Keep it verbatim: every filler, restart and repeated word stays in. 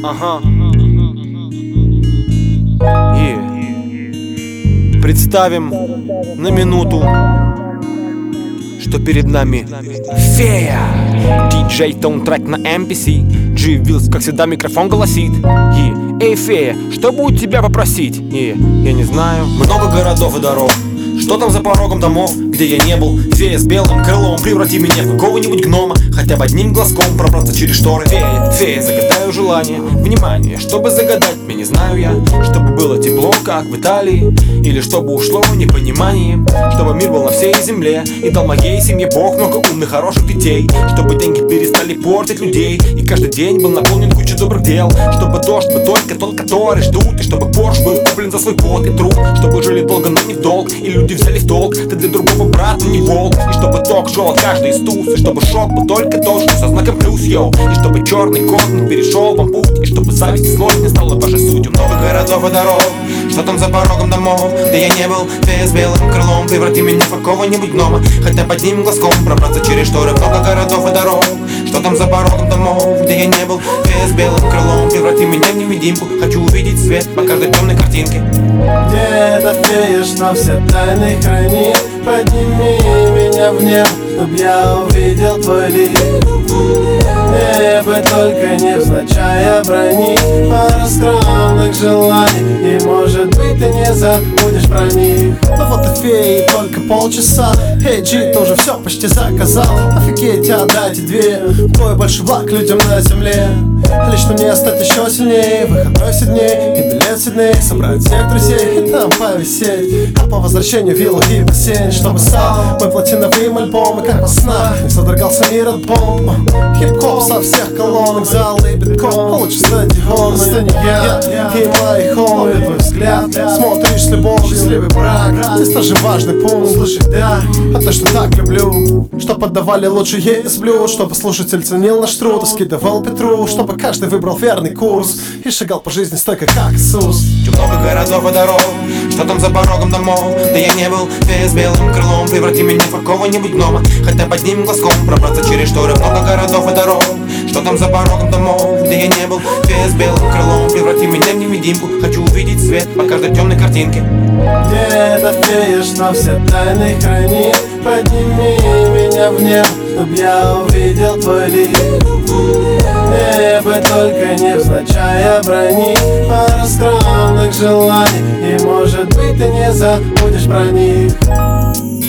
Ага. Yeah. Представим на минуту, что перед нами фея. Диджей Таунтрек на эм пи си. G Wills, как всегда, микрофон голосит. Yeah. Эй, фея, что бы у тебя попросить? Yeah. Я не знаю. Много городов и дорог. Что там за порогом домов, где я не был? Фея с белым крылом, преврати меня в какого-нибудь гнома. Хотя бы одним глазком пробраться через шторы. Фея, фея, загадаю желание. Внимание, чтобы загадать, мне не знаю я. Чтобы было тепло, как в Италии. Или чтобы ушло непонимание. Чтобы мир был на всей земле и дал моей семье Бог много умных, хороших детей. Чтобы деньги перестали портить людей и каждый день был наполнен кучей добрых дел. Чтобы дождь был только тот, который ждут. И чтобы Порш был куплен за свой пот и труд. Чтобы жили долго, но не в долг. И люди взяли в долг, ты для другого брата не волк. И чтобы ток шел от каждой из туз. И чтобы шок был только тот, что со знаком плюс, йоу. И чтобы черный кот не перешел вам путь. И чтобы зависть и злость не стала вашей сутью. Много городов и дорог, что там за порогом домов, где я не был? Фея с белым крылом, преврати меня в какого-нибудь гнома. Хотя бы одним глазком пробраться через шторы. Много городов и дорог, что там за порогом домов, где я не был? Фея с белым крылом, преврати меня в невидимку. Хочу увидеть свет по каждой темной картинке. Где-то фея, что все тайны хранит. Подними меня в небо, чтоб я увидел твой лик. Небо только невзначай брони, пара скромных желаний, и может быть ты не забудешь про них. Ну вот и феи, только полчаса. Эй, Джи, ты уже все почти заказал. Офигеть, отдайте две, твой большой благ людям на земле. Лично мне стать еще сильнее, выходной Сидней и билет в Сидней. Собрать всех друзей и там повисеть, а по возвращению виллу и бассейн. Чтобы стал мой платиновым альбом, и как во снах не содрогался мир от бомб. Хип-хоп со всех колонок, залы битком, а лучше стадион. Это не я и мои холмы. Твой взгляд, смотришь с любовью, счастливый брак. Здесь тоже важный пункт. Слушай, да, а то, что так люблю, что поддавали лучше из блюд. Чтобы слушатель ценил наш труд и скидывал Петру. Чтобы каждый выбрал верный курс и шагал по жизни стойко, как Иисус. Много городов и дорог, что там за порогом домов, где я не был? Фея с белым крылом, преврати меня в какого-нибудь гнома. Хотя бы одним глазком пробраться через шторы. Много городов и дорог, что там за порогом домов, где я не был? Фея с белым крылом, преврати меня в невидимку. Хочу увидеть свет по каждой темной картинке. Где-то фея, что все тайны хранит. Подними меня в небо, чтоб я увидел твой лик. Небо только невзначай брони, пара скромных желаний, и может быть ты не забудешь про них.